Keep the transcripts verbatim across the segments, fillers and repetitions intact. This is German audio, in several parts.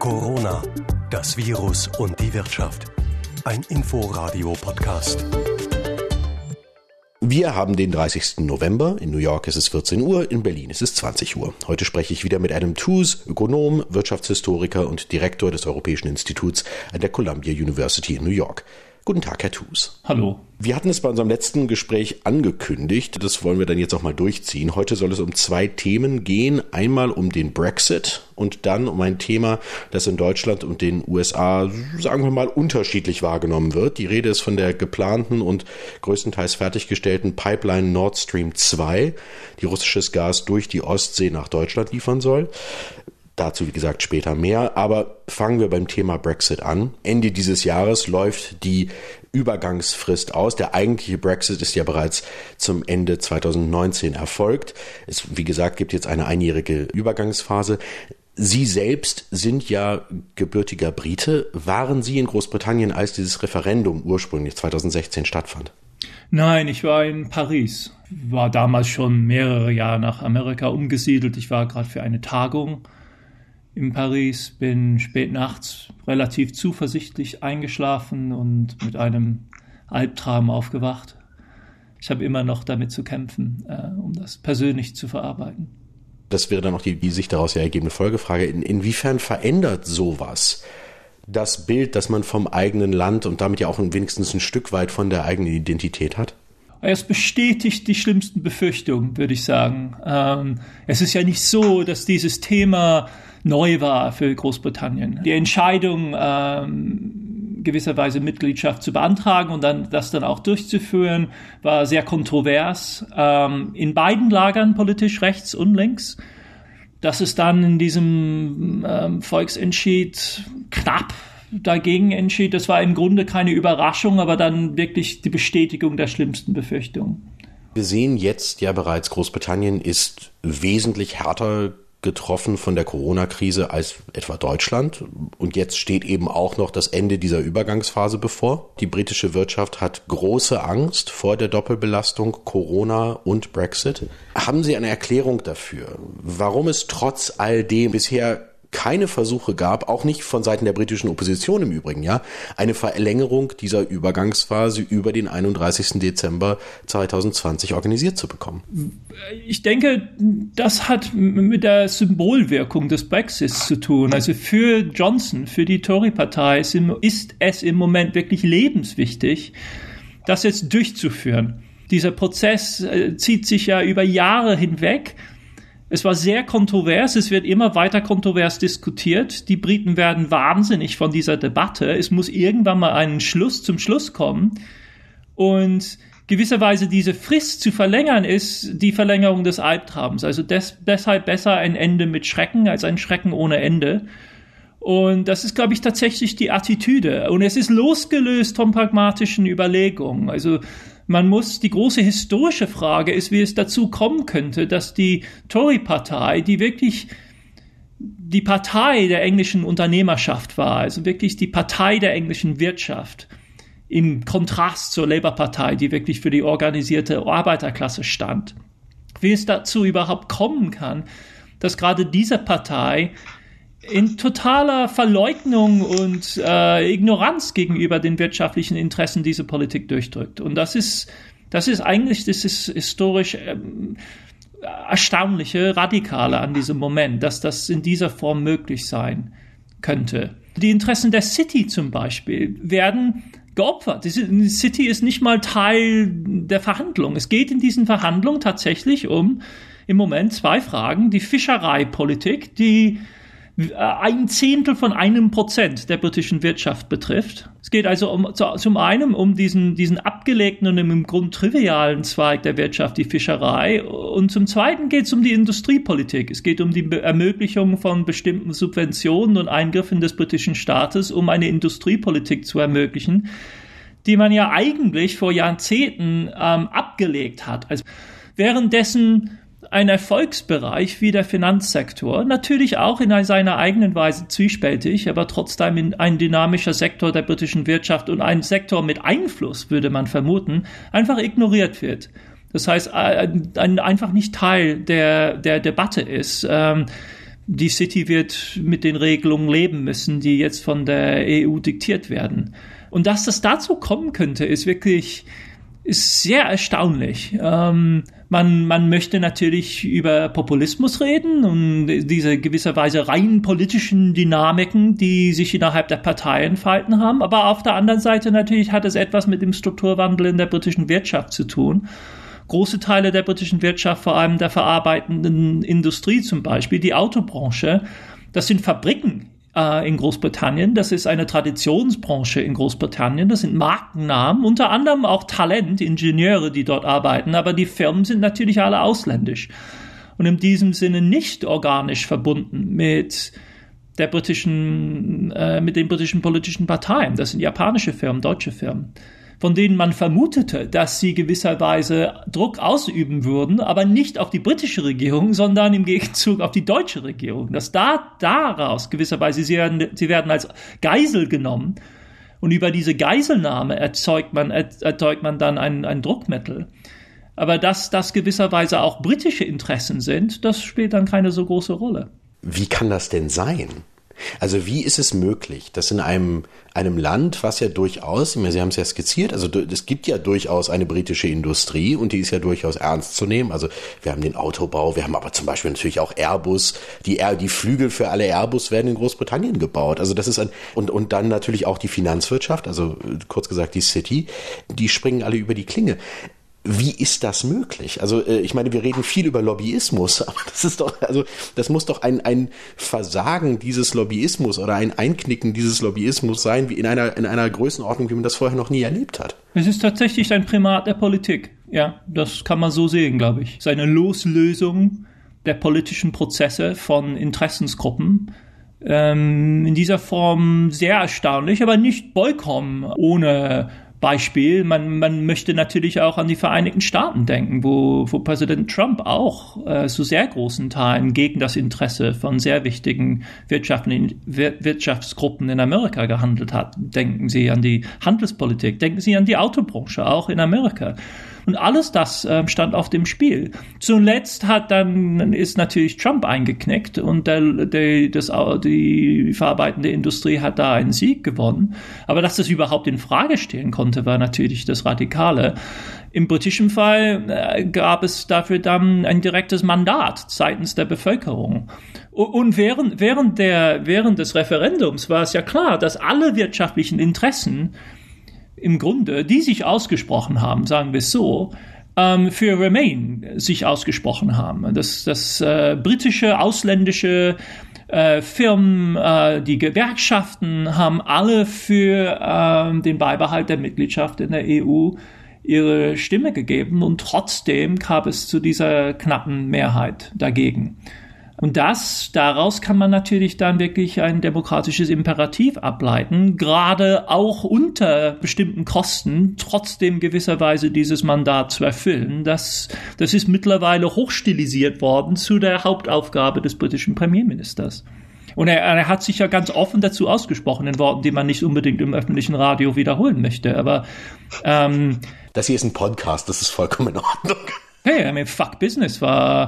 Corona, das Virus und die Wirtschaft. Ein Info-Radio-Podcast. Wir haben den dreißigsten November. In New York ist es vierzehn Uhr, in Berlin ist es zwanzig Uhr. Heute spreche ich wieder mit Adam Tooze, Ökonom, Wirtschaftshistoriker und Direktor des Europäischen Instituts an der Columbia University in New York. Guten Tag, Herr Tooze. Hallo. Wir hatten es bei unserem letzten Gespräch angekündigt. Das wollen wir dann jetzt auch mal durchziehen. Heute soll es um zwei Themen gehen. Einmal um den Brexit und dann um ein Thema, das in Deutschland und den U S A, sagen wir mal, unterschiedlich wahrgenommen wird. Die Rede ist von der geplanten und größtenteils fertiggestellten Pipeline Nord Stream zwei, die russisches Gas durch die Ostsee nach Deutschland liefern soll. Dazu, wie gesagt, später mehr. Aber fangen wir beim Thema Brexit an. Ende dieses Jahres läuft die Übergangsfrist aus. Der eigentliche Brexit ist ja bereits zum Ende zweitausendneunzehn erfolgt. Es, wie gesagt, gibt jetzt eine einjährige Übergangsphase. Sie selbst sind ja gebürtiger Brite. Waren Sie in Großbritannien, als dieses Referendum ursprünglich zweitausendsechzehn stattfand? Nein, ich war in Paris. War damals schon mehrere Jahre nach Amerika umgesiedelt. Ich war gerade für eine Tagung in Paris, bin spät nachts relativ zuversichtlich eingeschlafen und mit einem Albtraum aufgewacht. Ich habe immer noch damit zu kämpfen, äh, um das persönlich zu verarbeiten. Das wäre dann auch die, die sich daraus ja ergebende Folgefrage. In, inwiefern verändert sowas das Bild, das man vom eigenen Land und damit ja auch wenigstens ein Stück weit von der eigenen Identität hat? Es bestätigt die schlimmsten Befürchtungen, würde ich sagen. Ähm, es ist ja nicht so, dass dieses Thema neu war für Großbritannien. Die Entscheidung, ähm, gewisserweise Mitgliedschaft zu beantragen und dann das dann auch durchzuführen, war sehr kontrovers. Ähm, in beiden Lagern, politisch rechts und links. Dass es dann in diesem ähm, Volksentscheid knapp dagegen entschied, das war im Grunde keine Überraschung, aber dann wirklich die Bestätigung der schlimmsten Befürchtungen. Wir sehen jetzt ja bereits, Großbritannien ist wesentlich härter getroffen von der Corona-Krise als etwa Deutschland. Und jetzt steht eben auch noch das Ende dieser Übergangsphase bevor. Die britische Wirtschaft hat große Angst vor der Doppelbelastung Corona und Brexit. Haben Sie eine Erklärung dafür, warum es trotz all dem bisher keine Versuche gab, auch nicht von Seiten der britischen Opposition im Übrigen, ja, eine Verlängerung dieser Übergangsphase über den einunddreißigsten Dezember zweitausendzwanzig organisiert zu bekommen? Ich denke, das hat mit der Symbolwirkung des Brexits zu tun. Also für Johnson, für die Tory-Partei ist es im Moment wirklich lebenswichtig, das jetzt durchzuführen. Dieser Prozess zieht sich ja über Jahre hinweg. Es war sehr kontrovers, es wird immer weiter kontrovers diskutiert. Die Briten werden wahnsinnig von dieser Debatte. Es muss irgendwann mal einen Schluss zum Schluss kommen. Und gewisserweise diese Frist zu verlängern ist die Verlängerung des Albtraums. Also des, deshalb besser ein Ende mit Schrecken als ein Schrecken ohne Ende. Und das ist, glaube ich, tatsächlich die Attitüde. Und es ist losgelöst von pragmatischen Überlegungen. Also man muss, die große historische Frage ist, wie es dazu kommen könnte, dass die Tory-Partei, die wirklich die Partei der englischen Unternehmerschaft war, also wirklich die Partei der englischen Wirtschaft, im Kontrast zur Labour-Partei, die wirklich für die organisierte Arbeiterklasse stand, wie es dazu überhaupt kommen kann, dass gerade diese Partei in totaler Verleugnung und äh, Ignoranz gegenüber den wirtschaftlichen Interessen diese Politik durchdrückt. Und das ist, das ist eigentlich das ist historisch ähm, erstaunliche, radikale an diesem Moment, dass das in dieser Form möglich sein könnte. Die Interessen der City zum Beispiel werden geopfert. Die City ist nicht mal Teil der Verhandlung. Es geht in diesen Verhandlungen tatsächlich um im Moment zwei Fragen. Die Fischereipolitik, die ein Zehntel von einem Prozent der britischen Wirtschaft betrifft. Es geht also um, zu, zum einen um diesen, diesen abgelegten und im Grund trivialen Zweig der Wirtschaft, die Fischerei, und zum zweiten geht es um die Industriepolitik. Es geht um die Ermöglichung von bestimmten Subventionen und Eingriffen des britischen Staates, um eine Industriepolitik zu ermöglichen, die man ja eigentlich vor Jahrzehnten ähm, abgelegt hat. Also währenddessen ein Erfolgsbereich wie der Finanzsektor, natürlich auch in seiner eigenen Weise zwiespältig, aber trotzdem ein dynamischer Sektor der britischen Wirtschaft und ein Sektor mit Einfluss, würde man vermuten, einfach ignoriert wird. Das heißt, ein, einfach nicht Teil der, der Debatte ist. die City wird mit den Regelungen leben müssen, die jetzt von der E U diktiert werden. Und dass das dazu kommen könnte, ist wirklich ist sehr erstaunlich. Ähm, man, man möchte natürlich über Populismus reden und diese gewisserweise rein politischen Dynamiken, die sich innerhalb der Partei entfalten haben. Aber auf der anderen Seite natürlich hat es etwas mit dem Strukturwandel in der britischen Wirtschaft zu tun. Große Teile der britischen Wirtschaft, vor allem der verarbeitenden Industrie zum Beispiel, die Autobranche, das sind Fabriken äh, in Großbritannien, das ist eine Traditionsbranche in Großbritannien, das sind Markennamen, unter anderem auch Talent, Ingenieure, die dort arbeiten, aber die Firmen sind natürlich alle ausländisch und in diesem Sinne nicht organisch verbunden mit der britischen, äh, mit den britischen politischen Parteien. Das sind japanische Firmen, deutsche Firmen, von denen man vermutete, dass sie gewisserweise Druck ausüben würden, aber nicht auf die britische Regierung, sondern im Gegenzug auf die deutsche Regierung. Dass da daraus gewisserweise, sie werden, sie werden als Geisel genommen und über diese Geiselnahme erzeugt man, erzeugt man dann ein, ein Druckmittel. Aber dass das gewisserweise auch britische Interessen sind, das spielt dann keine so große Rolle. Wie kann das denn sein? Also wie ist es möglich, dass in einem, einem Land, was ja durchaus, Sie haben es ja skizziert, also es gibt ja durchaus eine britische Industrie und die ist ja durchaus ernst zu nehmen. Also wir haben den Autobau, wir haben aber zum Beispiel natürlich auch Airbus, die, die Flügel für alle Airbus werden in Großbritannien gebaut. Also das ist ein, und, und dann natürlich auch die Finanzwirtschaft, also kurz gesagt die City, die springen alle über die Klinge. Wie ist das möglich? Also ich meine, wir reden viel über Lobbyismus, aber das ist doch, also das muss doch ein ein Versagen dieses Lobbyismus oder ein Einknicken dieses Lobbyismus sein, wie in einer in einer Größenordnung, wie man das vorher noch nie erlebt hat. Es ist tatsächlich ein Primat der Politik. Ja, das kann man so sehen, glaube ich. Es ist eine Loslösung der politischen Prozesse von Interessensgruppen. Ähm, in dieser Form sehr erstaunlich, aber nicht vollkommen ohne Beispiel, man, man möchte natürlich auch an die Vereinigten Staaten denken, wo, wo Präsident Trump auch äh, zu sehr großen Teilen gegen das Interesse von sehr wichtigen Wirtschaftsgruppen in Amerika gehandelt hat. Denken Sie an die Handelspolitik, denken Sie an die Autobranche, auch in Amerika. Und alles das äh, stand auf dem Spiel. Zuletzt hat dann ist natürlich Trump eingeknickt und der, der, das, die verarbeitende Industrie hat da einen Sieg gewonnen. Aber dass das überhaupt in Frage stehen konnte, war natürlich das Radikale. Im britischen Fall äh, gab es dafür dann ein direktes Mandat seitens der Bevölkerung. Und während, während, der, während des Referendums war es ja klar, dass alle wirtschaftlichen Interessen im Grunde, die sich ausgesprochen haben, sagen wir es so, ähm, für Remain sich ausgesprochen haben. Das, das äh, britische, ausländische äh, Firmen, äh, die Gewerkschaften haben alle für äh, den Beibehalt der Mitgliedschaft in der E U ihre Stimme gegeben und trotzdem kam es zu dieser knappen Mehrheit dagegen. Und das, daraus kann man natürlich dann wirklich ein demokratisches Imperativ ableiten, gerade auch unter bestimmten Kosten trotzdem gewisserweise dieses Mandat zu erfüllen. Das, das ist mittlerweile hochstilisiert worden zu der Hauptaufgabe des britischen Premierministers. Und er, er hat sich ja ganz offen dazu ausgesprochen, in Worten, die man nicht unbedingt im öffentlichen Radio wiederholen möchte. Aber ähm, das hier ist ein Podcast, das ist vollkommen in Ordnung. Hey, I mean, fuck business war...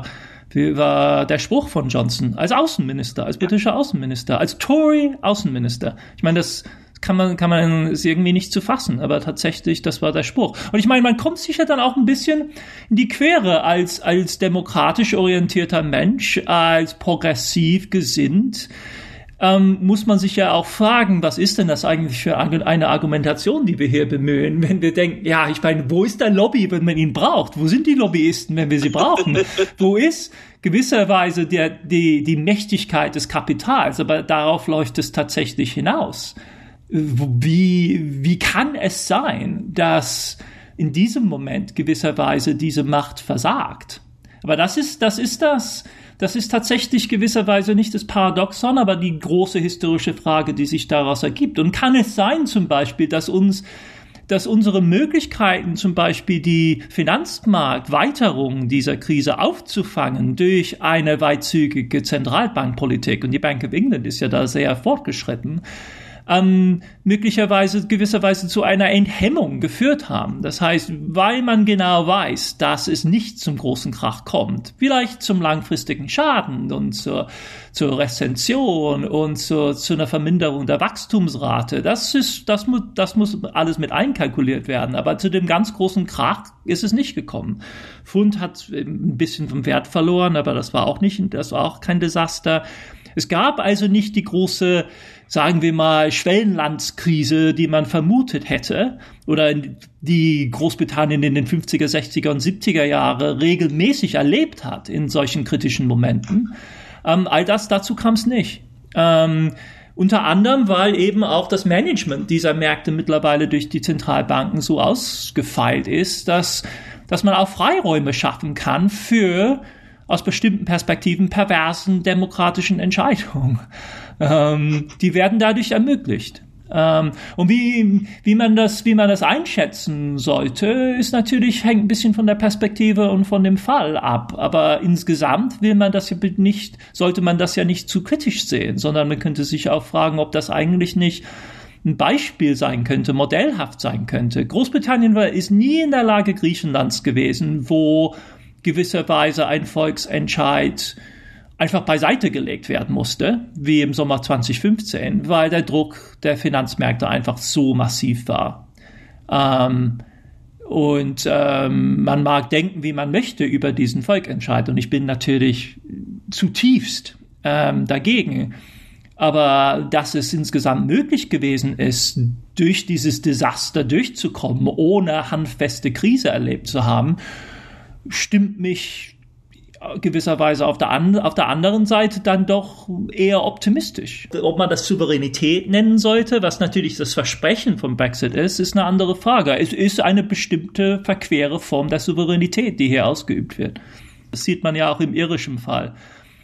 war der Spruch von Johnson als Außenminister, als britischer Außenminister, als Tory-Außenminister. Ich meine, das kann man, kann man ist irgendwie nicht zu fassen, aber tatsächlich, das war der Spruch. Und ich meine, man kommt sicher dann auch ein bisschen in die Quere als, als demokratisch orientierter Mensch, als progressiv gesinnt. Ähm, muss man sich ja auch fragen, was ist denn das eigentlich für eine Argumentation, die wir hier bemühen, wenn wir denken, ja, ich meine, wo ist der Lobby, wenn man ihn braucht? Wo sind die Lobbyisten, wenn wir sie brauchen? Wo ist gewisserweise der, die, die Mächtigkeit des Kapitals? Aber darauf läuft es tatsächlich hinaus. Wie, wie kann es sein, dass in diesem Moment gewisserweise diese Macht versagt? Aber das ist, das ist das, Das ist tatsächlich gewisserweise nicht das Paradoxon, aber die große historische Frage, die sich daraus ergibt. Und kann es sein zum Beispiel, dass uns, dass unsere Möglichkeiten, zum Beispiel die Finanzmarktweiterung dieser Krise aufzufangen durch eine weitzügige Zentralbankpolitik, und die Bank of England ist ja da sehr fortgeschritten, ähm, möglicherweise gewisserweise zu einer Enthemmung geführt haben. Das heißt, weil man genau weiß, dass es nicht zum großen Krach kommt, vielleicht zum langfristigen Schaden und zur, zur Rezession und zur, zu einer Verminderung der Wachstumsrate, das ist, das muss, das muss alles mit einkalkuliert werden. Aber zu dem ganz großen Krach ist es nicht gekommen. Pfund hat ein bisschen vom Wert verloren, aber das war auch nicht, das war auch kein Desaster. Es gab also nicht die große, sagen wir mal, Schwellenlandskrise, die man vermutet hätte oder die Großbritannien in den fünfziger, sechziger und siebziger Jahre regelmäßig erlebt hat in solchen kritischen Momenten. Ähm, all das, dazu kam es nicht. Ähm, unter anderem, weil eben auch das Management dieser Märkte mittlerweile durch die Zentralbanken so ausgefeilt ist, dass, dass man auch Freiräume schaffen kann für aus bestimmten Perspektiven perversen demokratischen Entscheidungen. Ähm, die werden dadurch ermöglicht. Ähm, und wie, wie man das, wie man das einschätzen sollte, ist natürlich, hängt ein bisschen von der Perspektive und von dem Fall ab. Aber insgesamt will man das ja nicht, sollte man das ja nicht zu kritisch sehen, sondern man könnte sich auch fragen, ob das eigentlich nicht ein Beispiel sein könnte, modellhaft sein könnte. Großbritannien war, ist nie in der Lage Griechenlands gewesen, wo gewisserweise ein Volksentscheid einfach beiseite gelegt werden musste, wie im Sommer zwanzig fünfzehn, weil der Druck der Finanzmärkte einfach so massiv war. Ähm, und ähm, man mag denken, wie man möchte über diesen Volksentscheid, und ich bin natürlich zutiefst ähm, dagegen. Aber dass es insgesamt möglich gewesen ist, durch dieses Desaster durchzukommen, ohne handfeste Krise erlebt zu haben, stimmt mich gewisserweise auf der, an, auf der anderen Seite dann doch eher optimistisch. Ob man das Souveränität nennen sollte, was natürlich das Versprechen vom Brexit ist, ist eine andere Frage. Es ist eine bestimmte verquere Form der Souveränität, die hier ausgeübt wird. Das sieht man ja auch im irischen Fall,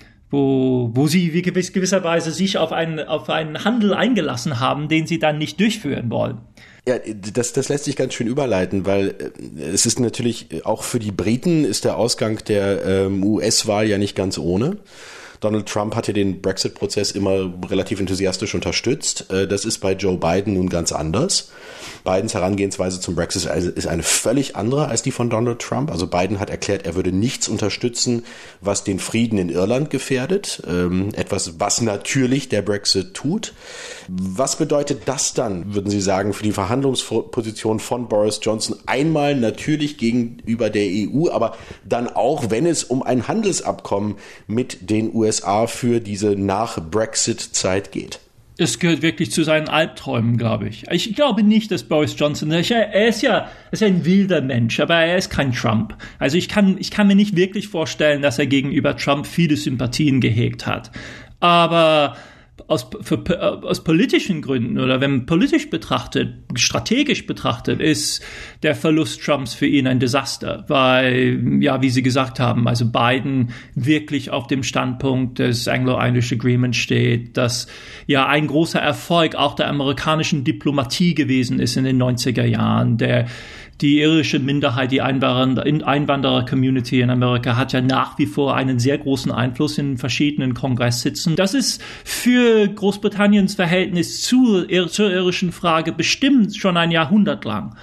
wo, wo sie wie gewiss, gewisserweise sich auf einen, auf einen Handel eingelassen haben, den sie dann nicht durchführen wollen. Ja, das, das lässt sich ganz schön überleiten, weil es ist natürlich, auch für die Briten ist der Ausgang der ähm, U S-Wahl ja nicht ganz ohne. Donald Trump hat ja den Brexit-Prozess immer relativ enthusiastisch unterstützt. Das ist bei Joe Biden nun ganz anders. Bidens Herangehensweise zum Brexit ist eine völlig andere als die von Donald Trump. Also Biden hat erklärt, er würde nichts unterstützen, was den Frieden in Irland gefährdet. Etwas, was natürlich der Brexit tut. Was bedeutet das dann, würden Sie sagen, für die Verhandlungsposition von Boris Johnson? Einmal natürlich gegenüber der E U, aber dann auch, wenn es um ein Handelsabkommen mit den U S A für diese Nach-Brexit-Zeit geht? Das gehört wirklich zu seinen Albträumen, glaube ich. Ich glaube nicht, dass Boris Johnson, er ist ja, er ist ja ein wilder Mensch, aber er ist kein Trump. Also ich kann, ich kann mir nicht wirklich vorstellen, dass er gegenüber Trump viele Sympathien gehegt hat. Aber aus, für, aus politischen Gründen oder wenn man politisch betrachtet, strategisch betrachtet, ist der Verlust Trumps für ihn ein Desaster, weil, ja, wie Sie gesagt haben, also Biden wirklich auf dem Standpunkt des Anglo-Irish Agreement steht, dass ja ein großer Erfolg auch der amerikanischen Diplomatie gewesen ist in den neunziger Jahren, der Die irische Minderheit, die Einwanderer-Community in Amerika hat ja nach wie vor einen sehr großen Einfluss in verschiedenen Kongresssitzen. Das ist für Großbritanniens Verhältnis zur, zur irischen Frage bestimmt schon ein Jahrhundert lang.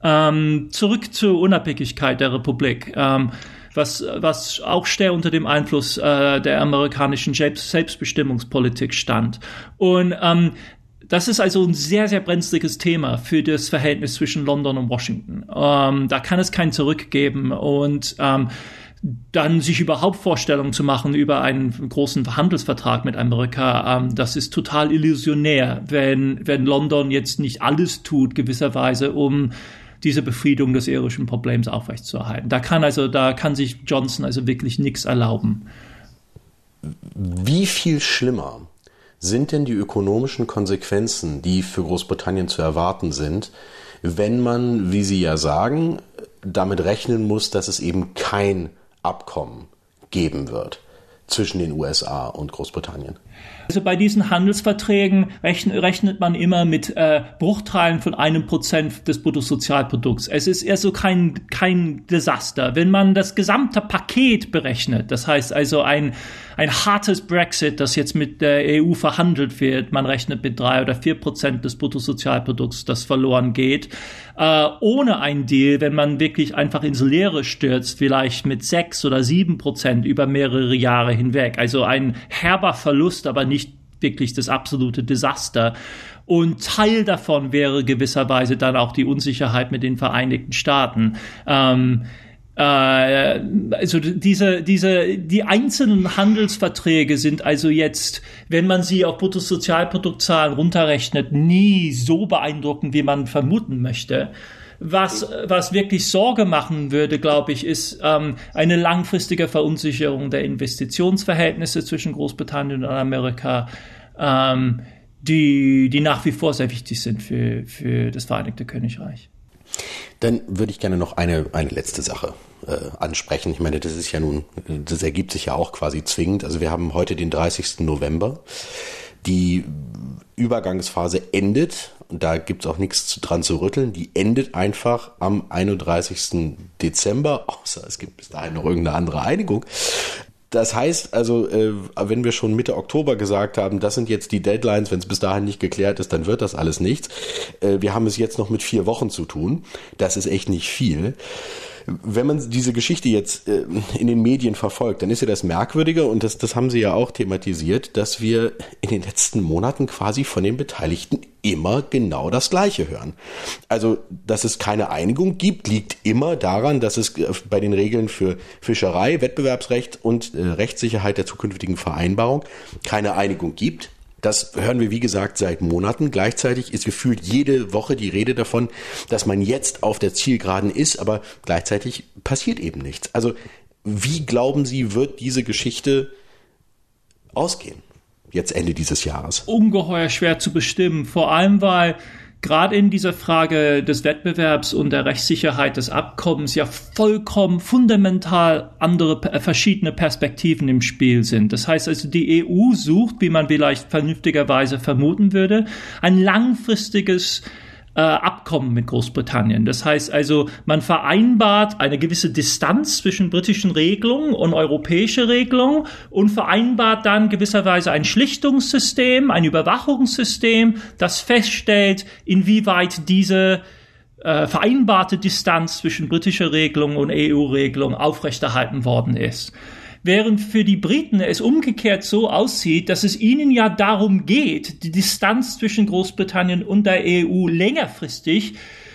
Ähm, zurück zur Unabhängigkeit der Republik, ähm, was, was auch sehr unter dem Einfluss äh, der amerikanischen Selbstbestimmungspolitik stand. Und ähm, das ist also ein sehr, sehr brenzliges Thema für das Verhältnis zwischen London und Washington. Ähm, da kann es kein Zurück geben und ähm, dann sich überhaupt Vorstellungen zu machen über einen großen Handelsvertrag mit Amerika, ähm, das ist total illusionär, wenn, wenn London jetzt nicht alles tut, gewisserweise, um diese Befriedung des irischen Problems aufrechtzuerhalten. Da kann also, da kann sich Johnson also wirklich nichts erlauben. Wie viel schlimmer sind denn die ökonomischen Konsequenzen, die für Großbritannien zu erwarten sind, wenn man, wie Sie ja sagen, damit rechnen muss, dass es eben kein Abkommen geben wird? zwischen den U S A und Großbritannien? Also bei diesen Handelsverträgen rechnet, rechnet man immer mit äh, Bruchteilen von einem Prozent des Bruttosozialprodukts. Es ist eher so kein, kein Desaster. Wenn man das gesamte Paket berechnet, das heißt also ein, ein hartes Brexit, das jetzt mit der E U verhandelt wird, man rechnet mit drei oder vier Prozent des Bruttosozialprodukts, das verloren geht, äh, ohne ein Deal, wenn man wirklich einfach ins Leere stürzt, vielleicht mit sechs oder sieben Prozent über mehrere Jahre hinweg. Also ein herber Verlust, aber nicht wirklich das absolute Desaster. Und Teil davon wäre gewisserweise dann auch die Unsicherheit mit den Vereinigten Staaten. Ähm, äh, also diese, diese, die einzelnen Handelsverträge sind also jetzt, wenn man sie auf Bruttosozialproduktzahlen runterrechnet, nie so beeindruckend, wie man vermuten möchte. Was, was wirklich Sorge machen würde, glaube ich, ist ähm, eine langfristige Verunsicherung der Investitionsverhältnisse zwischen Großbritannien und Amerika, ähm, die, die nach wie vor sehr wichtig sind für, für das Vereinigte Königreich. Dann würde ich gerne noch eine, eine letzte Sache äh, ansprechen. Ich meine, das ist ja nun, das ergibt sich ja auch quasi zwingend. Also wir haben heute den dreißigsten November. Die Übergangsphase endet, und da gibt es auch nichts dran zu rütteln, die endet einfach am einunddreißigsten Dezember, außer es gibt bis dahin noch irgendeine andere Einigung. Das heißt also, äh, wenn wir schon Mitte Oktober gesagt haben, das sind jetzt die Deadlines, wenn es bis dahin nicht geklärt ist, dann wird das alles nichts. Äh, wir haben es jetzt noch mit vier Wochen zu tun. Das ist echt nicht viel. Wenn man diese Geschichte jetzt äh, in den Medien verfolgt, dann ist ja das Merkwürdige, und das, das haben Sie ja auch thematisiert, dass wir in den letzten Monaten quasi von den Beteiligten immer genau das Gleiche hören. Also, dass es keine Einigung gibt, liegt immer daran, dass es bei den Regeln für Fischerei, Wettbewerbsrecht und äh, Rechtssicherheit der zukünftigen Vereinbarung keine Einigung gibt. Das hören wir, wie gesagt, seit Monaten. Gleichzeitig ist gefühlt jede Woche die Rede davon, dass man jetzt auf der Zielgeraden ist, aber gleichzeitig passiert eben nichts. Also wie glauben Sie, wird diese Geschichte ausgehen, jetzt Ende dieses Jahres? Ungeheuer schwer zu bestimmen, vor allem weil gerade in dieser Frage des Wettbewerbs und der Rechtssicherheit des Abkommens ja vollkommen fundamental andere, verschiedene Perspektiven im Spiel sind. Das heißt also, die E U sucht, wie man vielleicht vernünftigerweise vermuten würde, ein langfristiges äh, Abkommen mit Großbritannien. Das heißt also, man vereinbart eine gewisse Distanz zwischen britischen Regelungen und europäische Regelungen und vereinbart dann gewisserweise ein Schlichtungssystem, ein Überwachungssystem, das feststellt, inwieweit diese äh, vereinbarte Distanz zwischen britischer Regelung und E U-Regelung aufrechterhalten worden ist. Während für die Briten es umgekehrt so aussieht, dass es ihnen ja darum geht, die Distanz zwischen Großbritannien und der E U längerfristig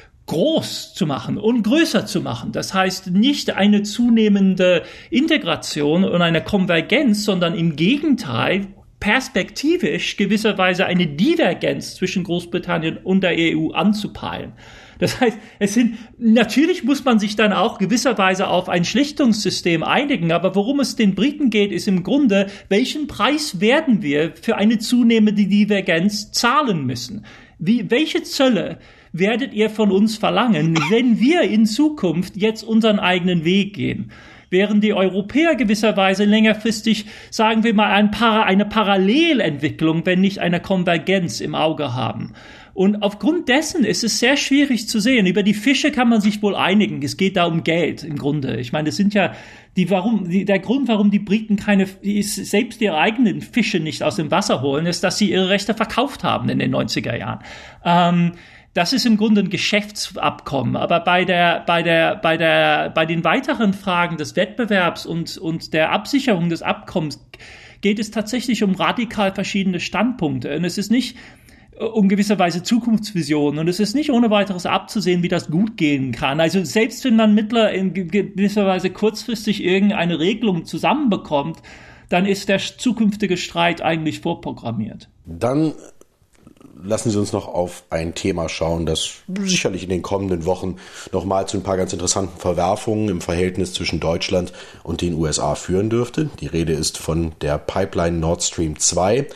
groß zu machen und größer zu machen. Das heißt nicht eine zunehmende Integration und eine Konvergenz, sondern im Gegenteil perspektivisch gewisserweise eine Divergenz zwischen Großbritannien und der E U anzupeilen. Das heißt, es sind, natürlich muss man sich dann auch gewisserweise auf ein Schlichtungssystem einigen, aber worum es den Briten geht, ist im Grunde, welchen Preis werden wir für eine zunehmende Divergenz zahlen müssen? Wie, welche Zölle werdet ihr von uns verlangen, wenn wir in Zukunft jetzt unseren eigenen Weg gehen? Während die Europäer gewisserweise längerfristig, sagen wir mal, ein Para, eine Parallelentwicklung, wenn nicht eine Konvergenz im Auge haben. Und aufgrund dessen ist es sehr schwierig zu sehen. Über die Fische kann man sich wohl einigen. Es geht da um Geld im Grunde. Ich meine, das sind ja die, warum, die, der Grund, warum die Briten keine, selbst ihre eigenen Fische nicht aus dem Wasser holen, ist, dass sie ihre Rechte verkauft haben in den neunziger Jahren. Ähm, Das ist im Grunde ein Geschäftsabkommen, aber bei der, bei der, bei der, bei den weiteren Fragen des Wettbewerbs und, und der Absicherung des Abkommens geht es tatsächlich um radikal verschiedene Standpunkte. Und es ist nicht um gewisserweise Zukunftsvisionen und es ist nicht ohne weiteres abzusehen, wie das gut gehen kann. Also selbst wenn man mittler in gewisser Weise kurzfristig irgendeine Regelung zusammenbekommt, dann ist der zukünftige Streit eigentlich vorprogrammiert. Dann lassen Sie uns noch auf ein Thema schauen, das sicherlich in den kommenden Wochen nochmal zu ein paar ganz interessanten Verwerfungen im Verhältnis zwischen Deutschland und den U S A führen dürfte. Die Rede ist von der Pipeline Nord Stream zwei.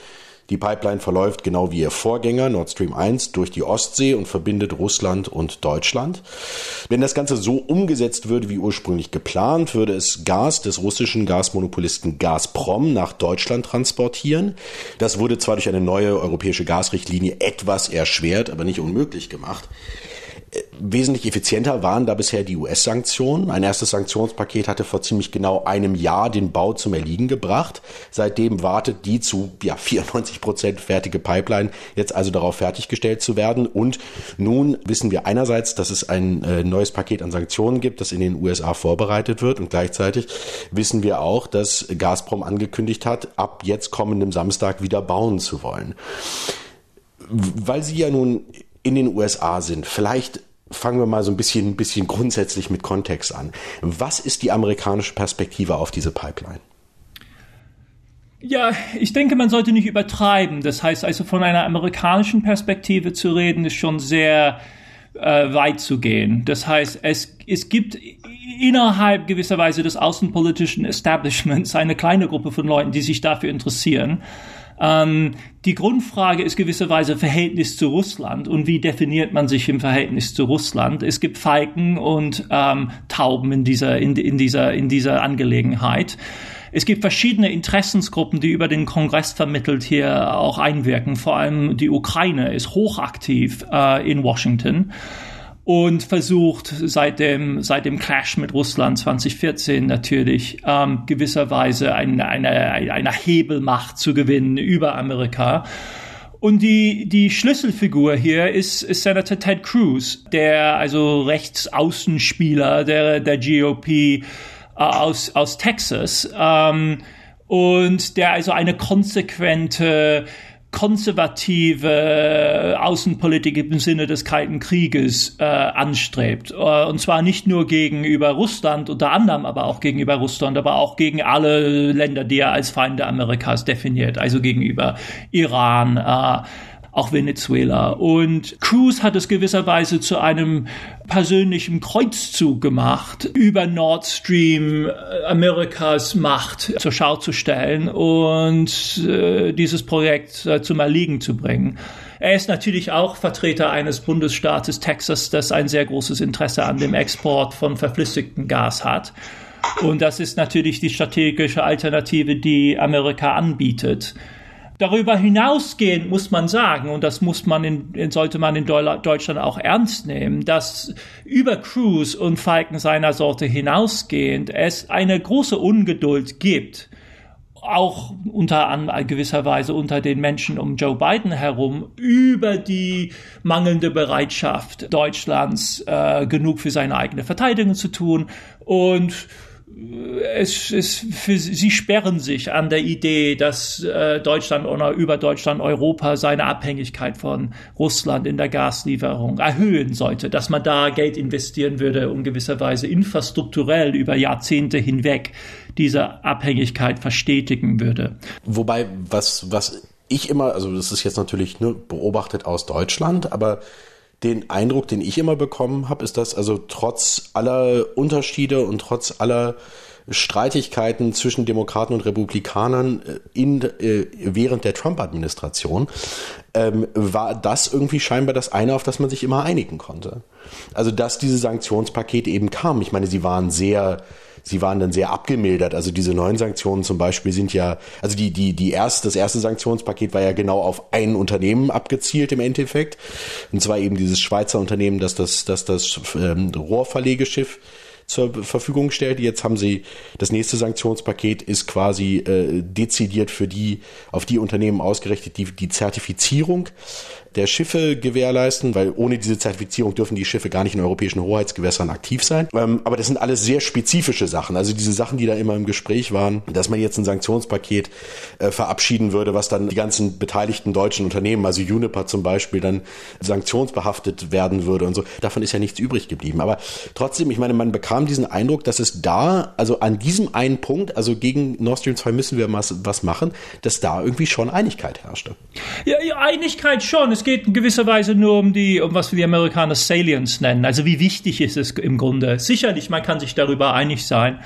Die Pipeline verläuft genau wie ihr Vorgänger Nord Stream eins durch die Ostsee und verbindet Russland und Deutschland. Wenn das Ganze so umgesetzt würde wie ursprünglich geplant, würde es Gas des russischen Gasmonopolisten Gazprom nach Deutschland transportieren. Das wurde zwar durch eine neue europäische Gasrichtlinie etwas erschwert, aber nicht unmöglich gemacht. Wesentlich effizienter waren da bisher die U S-Sanktionen. Ein erstes Sanktionspaket hatte vor ziemlich genau einem Jahr den Bau zum Erliegen gebracht. Seitdem wartet die zu ja, vierundneunzig Prozent fertige Pipeline jetzt also darauf fertiggestellt zu werden. Und nun wissen wir einerseits, dass es ein äh, neues Paket an Sanktionen gibt, das in den U S A vorbereitet wird. Und gleichzeitig wissen wir auch, dass Gazprom angekündigt hat, ab jetzt kommendem Samstag wieder bauen zu wollen. Weil sie ja nun in den U S A sind, vielleicht fangen wir mal so ein bisschen, ein bisschen grundsätzlich mit Kontext an. Was ist die amerikanische Perspektive auf diese Pipeline? Ja, ich denke, man sollte nicht übertreiben. Das heißt also, von einer amerikanischen Perspektive zu reden, ist schon sehr äh, weit zu gehen. Das heißt, es, es gibt innerhalb gewisserweise des außenpolitischen Establishments eine kleine Gruppe von Leuten, die sich dafür interessieren. Ähm, die Grundfrage ist gewisserweise Verhältnis zu Russland und wie definiert man sich im Verhältnis zu Russland. Es gibt Falken und ähm, Tauben in dieser, in, in dieser, in dieser Angelegenheit. Es gibt verschiedene Interessensgruppen, die über den Kongress vermittelt hier auch einwirken. Vor allem die Ukraine ist hochaktiv äh, in Washington und versucht seit dem, seit dem Clash mit Russland zwanzig vierzehn natürlich ähm, gewisserweise eine, eine, eine Hebelmacht zu gewinnen über Amerika. Und die, die Schlüsselfigur hier ist, ist Senator Ted Cruz, der also Rechtsaußenspieler der, der G O P äh, aus, aus Texas, ähm, und der also eine konsequente konservative Außenpolitik im Sinne des Kalten Krieges äh, anstrebt. Äh, und zwar nicht nur gegenüber Russland, unter anderem aber auch gegenüber Russland, aber auch gegen alle Länder, die er als Feinde Amerikas definiert, also gegenüber Iran, äh, auch Venezuela. Und Cruz hat es gewisserweise zu einem persönlichen Kreuzzug gemacht, über Nord Stream Amerikas Macht zur Schau zu stellen und äh, dieses Projekt äh, zum Erliegen zu bringen. Er ist natürlich auch Vertreter eines Bundesstaates Texas, das ein sehr großes Interesse an dem Export von verflüssigtem Gas hat. Und das ist natürlich die strategische Alternative, die Amerika anbietet. Darüber hinausgehend muss man sagen, und das muss man in, sollte man in Deutschland auch ernst nehmen, dass über Cruz und Falken seiner Sorte hinausgehend es eine große Ungeduld gibt, auch unter an gewisser Weise unter den Menschen um Joe Biden herum, über die mangelnde Bereitschaft Deutschlands, äh, genug für seine eigene Verteidigung zu tun. Und Es ist für, sie sperren sich an der Idee, dass äh, Deutschland oder über Deutschland Europa seine Abhängigkeit von Russland in der Gaslieferung erhöhen sollte, dass man da Geld investieren würde, um gewisserweise infrastrukturell über Jahrzehnte hinweg diese Abhängigkeit verstetigen würde. Wobei, was, was ich immer, also das ist jetzt natürlich nur beobachtet aus Deutschland, aber den Eindruck, den ich immer bekommen habe, ist, dass also trotz aller Unterschiede und trotz aller Streitigkeiten zwischen Demokraten und Republikanern in, äh, während der Trump-Administration ähm, war das irgendwie scheinbar das eine, auf das man sich immer einigen konnte. Also dass diese Sanktionspakete eben kamen. Ich meine, sie waren sehr Sie waren dann sehr abgemildert. Also diese neuen Sanktionen zum Beispiel sind ja, also die, die, die erste, das erste Sanktionspaket war ja genau auf ein Unternehmen abgezielt im Endeffekt. Und zwar eben dieses Schweizer Unternehmen, das das, das, das ähm, Rohrverlegeschiff zur Verfügung stellt. Jetzt haben sie, das nächste Sanktionspaket ist quasi äh, dezidiert für die, auf die Unternehmen ausgerichtet, die die Zertifizierung der Schiffe gewährleisten, weil ohne diese Zertifizierung dürfen die Schiffe gar nicht in europäischen Hoheitsgewässern aktiv sein. Ähm, aber das sind alles sehr spezifische Sachen. Also diese Sachen, die da immer im Gespräch waren, dass man jetzt ein Sanktionspaket äh, verabschieden würde, was dann die ganzen beteiligten deutschen Unternehmen, also Uniper zum Beispiel, dann sanktionsbehaftet werden würde und so. Davon ist ja nichts übrig geblieben. Aber trotzdem, ich meine, man bekam diesen Eindruck, dass es da, also an diesem einen Punkt, also gegen Nord Stream zwei müssen wir was machen, dass da irgendwie schon Einigkeit herrschte. Ja, ja, Einigkeit schon. Es geht in gewisser Weise nur um die, um was wir die Amerikaner Salience nennen. Also wie wichtig ist es im Grunde? Sicherlich, man kann sich darüber einig sein.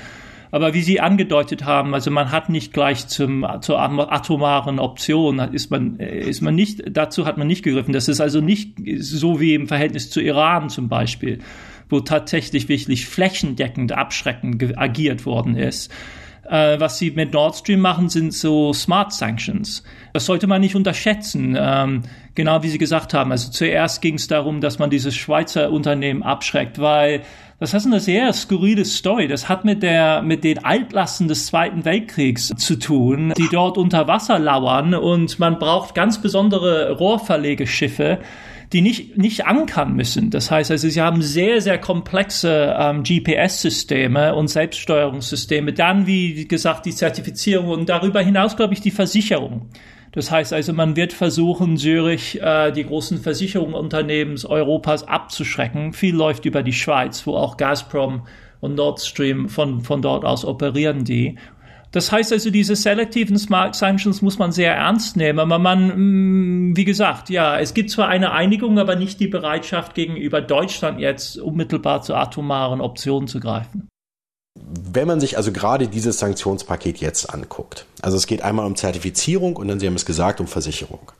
Aber wie Sie angedeutet haben, also man hat nicht gleich zum, zur atomaren Option, ist man, ist man nicht, dazu hat man nicht gegriffen. Das ist also nicht so wie im Verhältnis zu Iran zum Beispiel, wo tatsächlich wirklich flächendeckend abschreckend agiert worden ist. Äh, was sie mit Nord Stream machen, sind so Smart Sanctions. Das sollte man nicht unterschätzen. Ähm, genau wie Sie gesagt haben. Also zuerst ging es darum, dass man dieses Schweizer Unternehmen abschreckt, weil das ist eine sehr skurrile Story. Das hat mit der, mit den Altlasten des Zweiten Weltkriegs zu tun, die dort unter Wasser lauern, und man braucht ganz besondere Rohrverlegeschiffe, die nicht, nicht ankern müssen. Das heißt also, sie haben sehr, sehr komplexe ähm, G P S-Systeme und Selbststeuerungssysteme. Dann, wie gesagt, die Zertifizierung und darüber hinaus, glaube ich, die Versicherung. Das heißt also, man wird versuchen, Zürich, äh, die großen Versicherungsunternehmen Europas abzuschrecken. Viel läuft über die Schweiz, wo auch Gazprom und Nord Stream von, von dort aus operieren die. Das heißt also, diese selektiven Smart Sanctions muss man sehr ernst nehmen. Aber man, wie gesagt, ja, es gibt zwar eine Einigung, aber nicht die Bereitschaft gegenüber Deutschland jetzt unmittelbar zur atomaren Option zu greifen. Wenn man sich also gerade dieses Sanktionspaket jetzt anguckt, also es geht einmal um Zertifizierung und dann, Sie haben es gesagt, um Versicherung.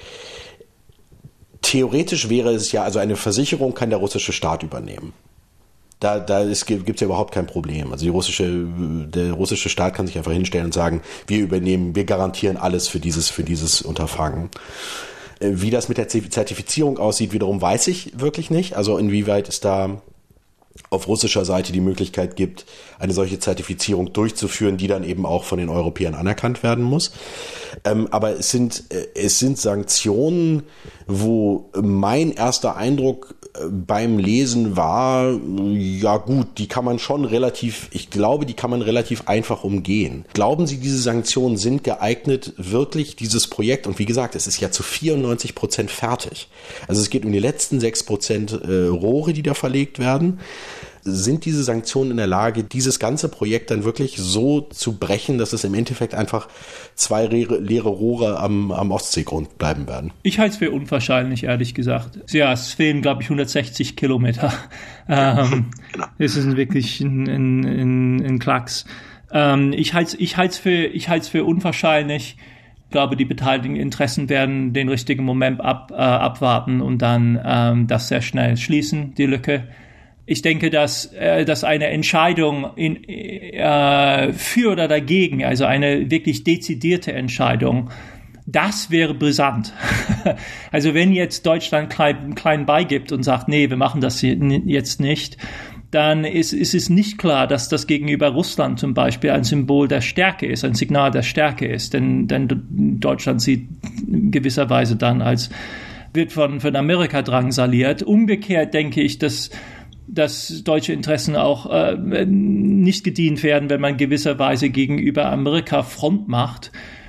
Theoretisch wäre es ja, also eine Versicherung kann der russische Staat übernehmen. Da, da gibt es ja überhaupt kein Problem. Also die russische, der russische Staat kann sich einfach hinstellen und sagen, wir übernehmen, wir garantieren alles für dieses, für dieses Unterfangen. Wie das mit der Zertifizierung aussieht, wiederum weiß ich wirklich nicht. Also inwieweit es da auf russischer Seite die Möglichkeit gibt, eine solche Zertifizierung durchzuführen, die dann eben auch von den Europäern anerkannt werden muss. Ähm, aber es sind, es sind Sanktionen, wo mein erster Eindruck beim Lesen war, ja gut, die kann man schon relativ, ich glaube, die kann man relativ einfach umgehen. Glauben Sie, diese Sanktionen sind geeignet, wirklich dieses Projekt, und wie gesagt, es ist ja zu vierundneunzig Prozent fertig. Also es geht um die letzten sechs Prozent äh, Rohre, die da verlegt werden. Sind diese Sanktionen in der Lage, dieses ganze Projekt dann wirklich so zu brechen, dass es im Endeffekt einfach zwei leere, leere Rohre am, am Ostseegrund bleiben werden? Ich halte es für unwahrscheinlich, ehrlich gesagt. Ja, es fehlen, glaube ich, hundertsechzig Kilometer. Ähm, genau. Es ist wirklich ein, ein, ein, ein Klacks. Ähm, ich halte es ich halt's für, ich halt's für unwahrscheinlich. Ich glaube, die beteiligten Interessen werden den richtigen Moment ab, äh, abwarten und dann ähm, das sehr schnell schließen, die Lücke. Ich denke, dass, äh, dass eine Entscheidung in, äh, für oder dagegen, also eine wirklich dezidierte Entscheidung, das wäre brisant. Also wenn jetzt Deutschland klein, klein beigibt und sagt, nee, wir machen das jetzt nicht, dann ist, ist es nicht klar, dass das gegenüber Russland zum Beispiel ein Symbol der Stärke ist, ein Signal der Stärke ist. Denn, denn Deutschland sieht in gewisser Weise dann als, wird von, von Amerika drangsaliert. Umgekehrt denke ich, dass dass deutsche Interessen auch äh, nicht gedient werden, wenn man gewisserweise gegenüber Amerika Front macht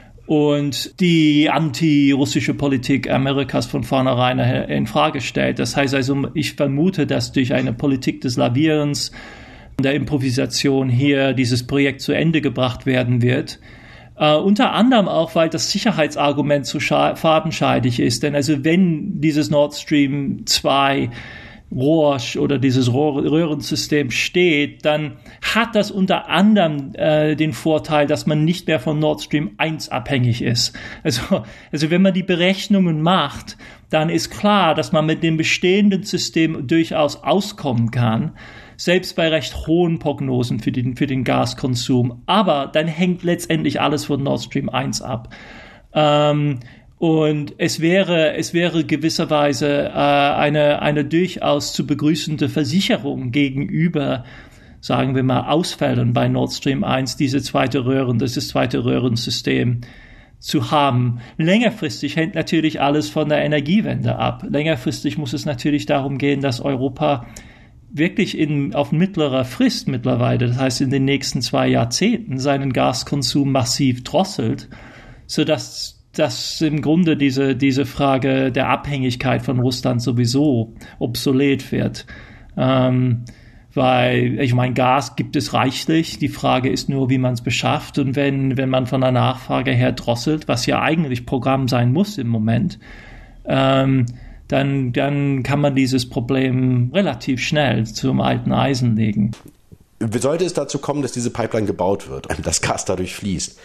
und die anti-russische Politik Amerikas von vornherein in Frage stellt. Das heißt also, ich vermute, dass durch eine Politik des Lavierens, der Improvisation hier dieses Projekt zu Ende gebracht werden wird. Uh, unter anderem auch, weil das Sicherheitsargument zu scha- fadenscheidig ist. Denn also wenn dieses Nord Stream zwei Rohr oder dieses Rohr- Röhrensystem steht, dann hat das unter anderem äh, den Vorteil, dass man nicht mehr von Nord Stream eins abhängig ist. Also, also wenn man die Berechnungen macht, dann ist klar, dass man mit dem bestehenden System durchaus auskommen kann, selbst bei recht hohen Prognosen für den, für den Gaskonsum. Aber dann hängt letztendlich alles von Nord Stream eins ab. Ähm, Und es wäre, es wäre gewisserweise äh, eine, eine durchaus zu begrüßende Versicherung gegenüber, sagen wir mal, Ausfällen bei Nord Stream eins, diese zweite Röhren, dieses zweite Röhrensystem zu haben. Längerfristig hängt natürlich alles von der Energiewende ab. Längerfristig muss es natürlich darum gehen, dass Europa wirklich in, auf mittlerer Frist mittlerweile, das heißt in den nächsten zwei Jahrzehnten, seinen Gaskonsum massiv drosselt, sodass dass im Grunde diese, diese Frage der Abhängigkeit von Russland sowieso obsolet wird. Ähm, weil, ich meine, Gas gibt es reichlich. Die Frage ist nur, wie man es beschafft. Und wenn, wenn man von der Nachfrage her drosselt, was ja eigentlich Programm sein muss im Moment, ähm, dann, dann kann man dieses Problem relativ schnell zum alten Eisen legen. Sollte es dazu kommen, dass diese Pipeline gebaut wird und das Gas dadurch fließt,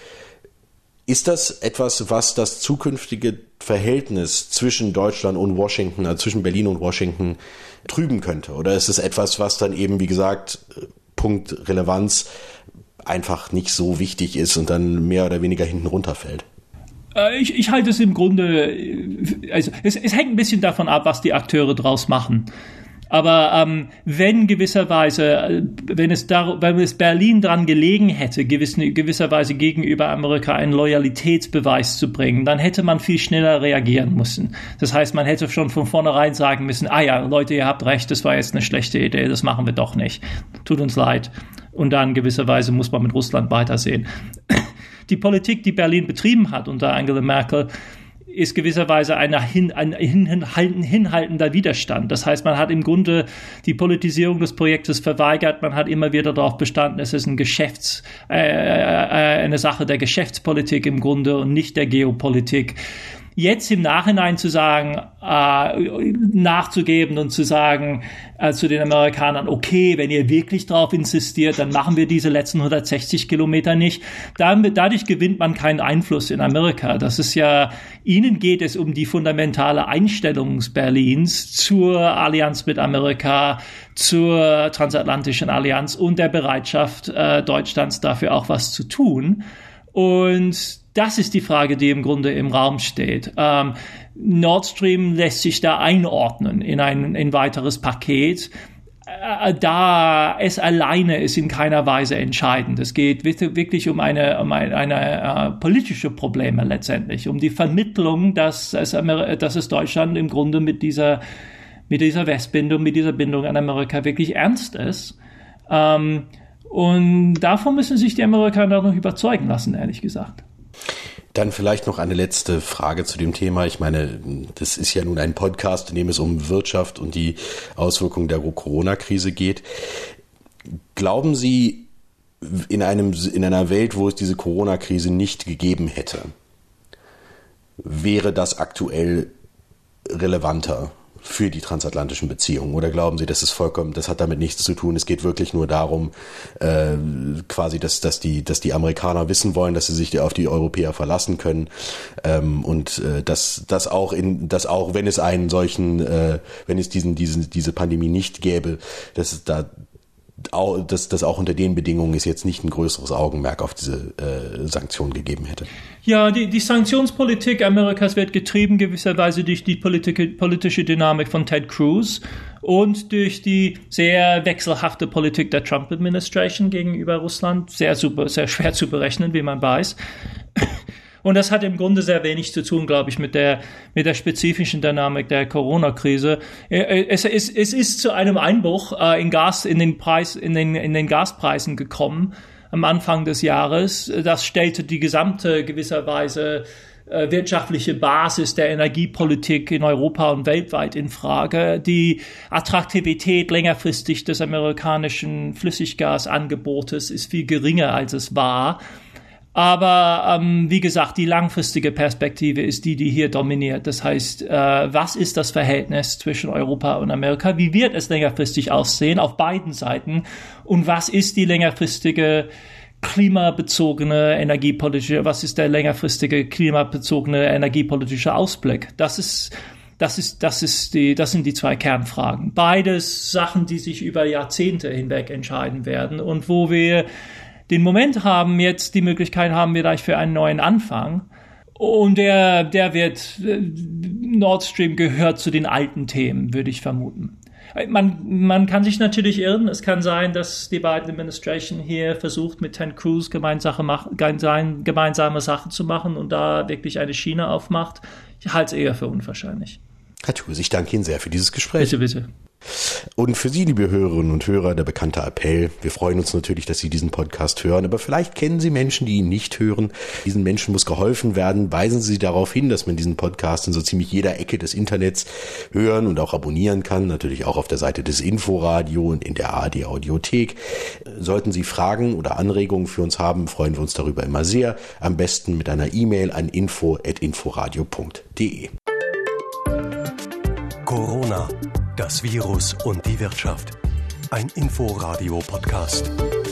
ist das etwas, was das zukünftige Verhältnis zwischen Deutschland und Washington, also zwischen Berlin und Washington trüben könnte? Oder ist es etwas, was dann eben, wie gesagt, Punkt Relevanz einfach nicht so wichtig ist und dann mehr oder weniger hinten runterfällt? Ich, ich halte es im Grunde, also es, es hängt ein bisschen davon ab, was die Akteure draus machen. Aber ähm, wenn gewisserweise, wenn es, dar, wenn es Berlin daran gelegen hätte, gewiss, gewisserweise gegenüber Amerika einen Loyalitätsbeweis zu bringen, dann hätte man viel schneller reagieren müssen. Das heißt, man hätte schon von vornherein sagen müssen, ah ja, Leute, ihr habt recht, das war jetzt eine schlechte Idee, das machen wir doch nicht. Tut uns leid. Und dann gewisserweise muss man mit Russland weitersehen. Die Politik, die Berlin betrieben hat unter Angela Merkel, ist gewisserweise eine hin, ein hinhalten, hinhaltender Widerstand. Das heißt, man hat im Grunde die Politisierung des Projektes verweigert. Man hat immer wieder darauf bestanden, es ist ein Geschäfts, äh, äh, eine Sache der Geschäftspolitik im Grunde und nicht der Geopolitik. Jetzt im Nachhinein zu sagen, äh, nachzugeben und zu sagen äh, zu den Amerikanern, okay, wenn ihr wirklich drauf insistiert, dann machen wir diese letzten hundertsechzig Kilometer nicht. Damit, dadurch gewinnt man keinen Einfluss in Amerika. Das ist ja, ihnen geht es um die fundamentale Einstellung Berlins zur Allianz mit Amerika, zur transatlantischen Allianz und der Bereitschaft äh, Deutschlands dafür auch was zu tun. Und das ist die Frage, die im Grunde im Raum steht. Ähm, Nord Stream lässt sich da einordnen in ein, ein weiteres Paket, äh, da es alleine ist in keiner Weise entscheidend. Es geht wirklich um eine, um eine, eine äh, politische Probleme letztendlich, um die Vermittlung, dass es, Amer- dass es Deutschland im Grunde mit dieser, mit dieser Westbindung, mit dieser Bindung an Amerika wirklich ernst ist. Ähm, und davon müssen sich die Amerikaner noch überzeugen lassen, ehrlich gesagt. Dann vielleicht noch eine letzte Frage zu dem Thema. Ich meine, das ist ja nun ein Podcast, in dem es um Wirtschaft und die Auswirkungen der Corona-Krise geht. Glauben Sie, in einem, in einer Welt, wo es diese Corona-Krise nicht gegeben hätte, wäre das aktuell relevanter für die transatlantischen Beziehungen? Oder glauben Sie, das ist vollkommen, das hat damit nichts zu tun? Es geht wirklich nur darum, äh, quasi, dass, dass die, dass die Amerikaner wissen wollen, dass sie sich auf die Europäer verlassen können, ähm, und äh, dass, dass auch in, dass auch wenn es einen solchen, äh, wenn es diesen, diesen, diese Pandemie nicht gäbe, dass es da auch, dass das auch unter den Bedingungen es jetzt nicht ein größeres Augenmerk auf diese äh, Sanktionen gegeben hätte. Ja, die, die Sanktionspolitik Amerikas wird getrieben gewisserweise durch die Politik, politische Dynamik von Ted Cruz und durch die sehr wechselhafte Politik der Trump-Administration gegenüber Russland. Sehr super, sehr schwer zu berechnen, wie man weiß. Und das hat im Grunde sehr wenig zu tun, glaube ich, mit der, mit der spezifischen Dynamik der Corona-Krise. Es ist, es ist zu einem Einbruch äh, in Gas, in den Preis, in den, in den Gaspreisen gekommen am Anfang des Jahres. Das stellte die gesamte gewisserweise äh, wirtschaftliche Basis der Energiepolitik in Europa und weltweit in Frage. Die Attraktivität längerfristig des amerikanischen Flüssiggasangebotes ist viel geringer, als es war. Aber ähm, wie gesagt, die langfristige Perspektive ist die, die hier dominiert. Das heißt, äh, was ist das Verhältnis zwischen Europa und Amerika? Wie wird es längerfristig aussehen auf beiden Seiten? Und was ist die längerfristige klimabezogene energiepolitische, was ist der längerfristige klimabezogene energiepolitische Ausblick? Das ist Das ist, das ist die, das sind die zwei Kernfragen. Beides Sachen, die sich über Jahrzehnte hinweg entscheiden werden und wo wir den Moment haben, jetzt die Möglichkeit haben wir gleich für einen neuen Anfang. Und der, der wird, Nord Stream gehört zu den alten Themen, würde ich vermuten. Man, man kann sich natürlich irren. Es kann sein, dass die Biden Administration hier versucht, mit Ted Cruz gemeinsame, gemeinsame Sachen zu machen und da wirklich eine Schiene aufmacht. Ich halte es eher für unwahrscheinlich. Herr Thus, ich danke Ihnen sehr für dieses Gespräch. Bitte, bitte. Und für Sie, liebe Hörerinnen und Hörer, der bekannte Appell. Wir freuen uns natürlich, dass Sie diesen Podcast hören, aber vielleicht kennen Sie Menschen, die ihn nicht hören. Diesen Menschen muss geholfen werden. Weisen Sie darauf hin, dass man diesen Podcast in so ziemlich jeder Ecke des Internets hören und auch abonnieren kann. Natürlich auch auf der Seite des Inforadio und in der A R D Audiothek. Sollten Sie Fragen oder Anregungen für uns haben, freuen wir uns darüber immer sehr. Am besten mit einer E-Mail an info at inforadio punkt de. Corona, das Virus und die Wirtschaft. Ein Info-Radio-Podcast.